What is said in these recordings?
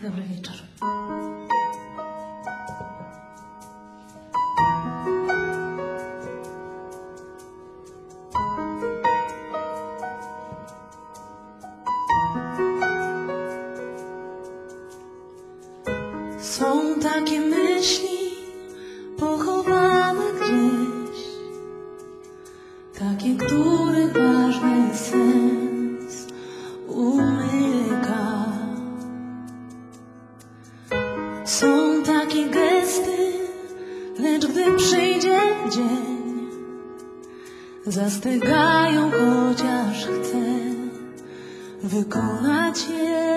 Dobry wieczór. Są takie myśli pochowane gdzieś, takie, których ważny sens umyka. Są takie gesty, lecz gdy przyjdzie dzień, zastygają, chociaż chcę wykonać je.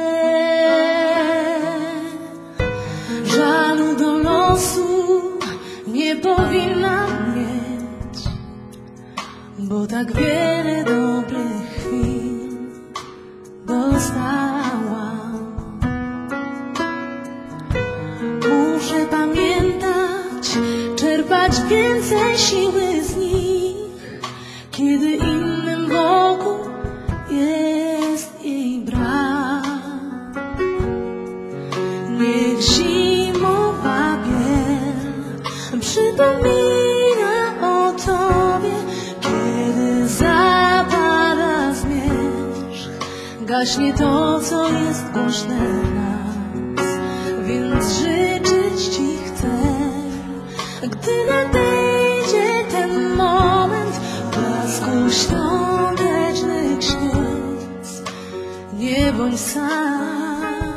Żalu do losu nie powinnam mieć, bo tak wiele dobrych chwil dostałam. Muszę pamiętać, czerpać więcej siły z nich, kiedy innym wokół jest jej brak. Niech zimowa biel przypomina o Tobie, kiedy zapada zmierzch, gaśnie to, co jest głośne w nas, więc życzyć Ci chcę, gdy nadejdzie ten moment blasku świątecznych świec. Nie bądź sam.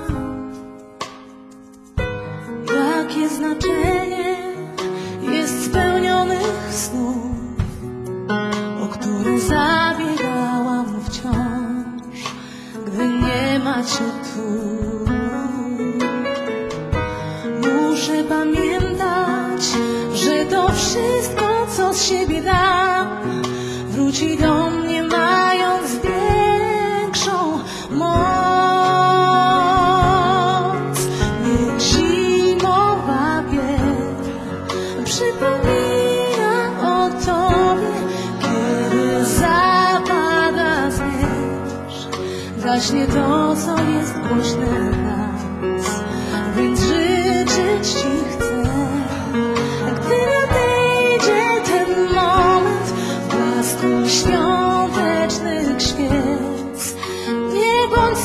Jakie znaczenie jest spełnionych snów, o które zabiegałam wciąż, gdy nie ma Cię tu. Muszę pamiętać, że to wszystko, co z siebie dam, wróci do mnie, mając większą moc. Niech zimowa biel przypomina o Tobie, kiedy zapada zmierzch, gaśnie to, co jest głośne w nas, więc życzyć Ci chcę, gdy nadejdzie ten moment blasku świątecznych świec. Nie bądź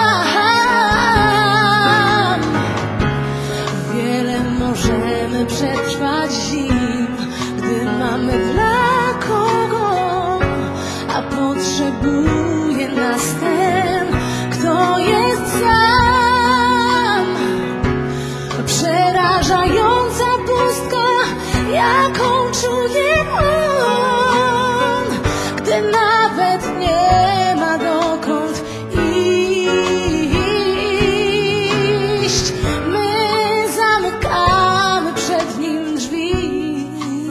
sam. Wiele możemy przetrwać zim, gdy mamy dla kogo, a potrzebuje nas ten, kto jest sam. Przerażająca pustka, jaką czuje on, gdy nawet nie ma dokąd iść. My zamykamy przed nim drzwi.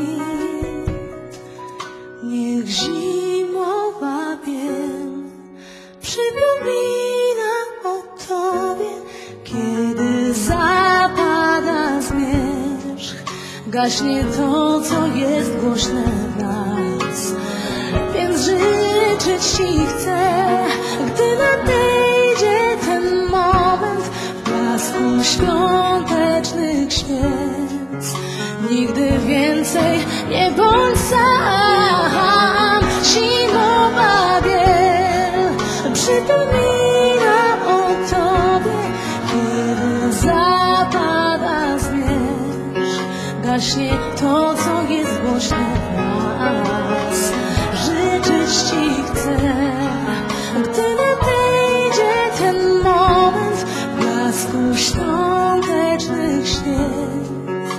Niech zimowa biel przypomina o Tobie, kiedy zapada zmierzch, gaśnie to, co jest głośne w nas, więc życzyć Ci chcę, gdy nadejdzie ten moment blasku świątecznych świec. Nigdy więcej nie bądź sam. Zimowa biel przypomina o Tobie, kiedy zapada zmierzch, gaśnie to, co jest głośne w nas. Życzyć Ci chcę, gdy nadejdzie ten moment blasku świątecznych świec.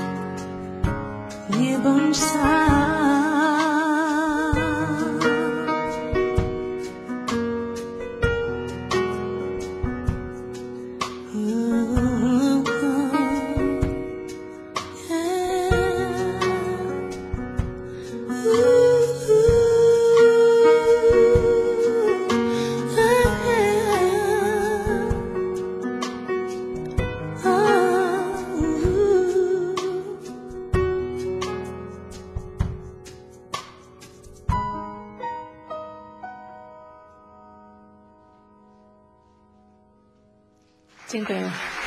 Nie bądź sam. Dziękuję.